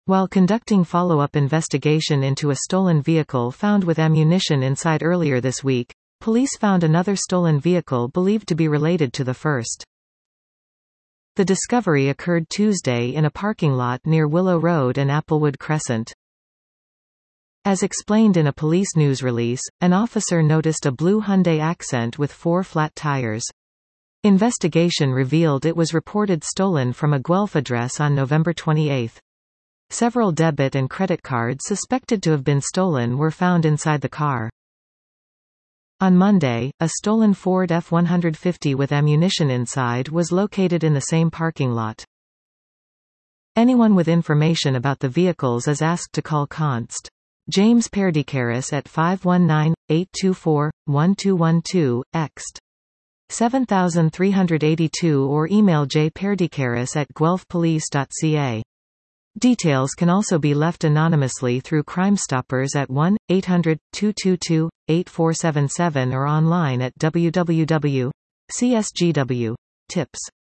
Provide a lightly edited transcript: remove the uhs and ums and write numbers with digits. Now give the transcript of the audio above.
While conducting follow-up investigation into a stolen vehicle found with ammunition inside earlier this week, police found another stolen vehicle believed to be related to the first. The discovery occurred Tuesday in a parking lot near Willow Road and Applewood Crescent. As explained in a police news release, an officer noticed a blue Hyundai Accent with 4 flat tires. Investigation revealed it was reported stolen from a Guelph address on November 28. Several debit and credit cards suspected to have been stolen were found inside the car. On Monday, a stolen Ford F-150 with ammunition inside was located in the same parking lot. Anyone with information about the vehicles is asked to call Const. James Perdicaris at 519-824-1212, ext. 7382 or email jperdicaris@guelphpolice.ca. Details can also be left anonymously through Crime Stoppers at 1-800-222-8477 or online at www.csgw.tips.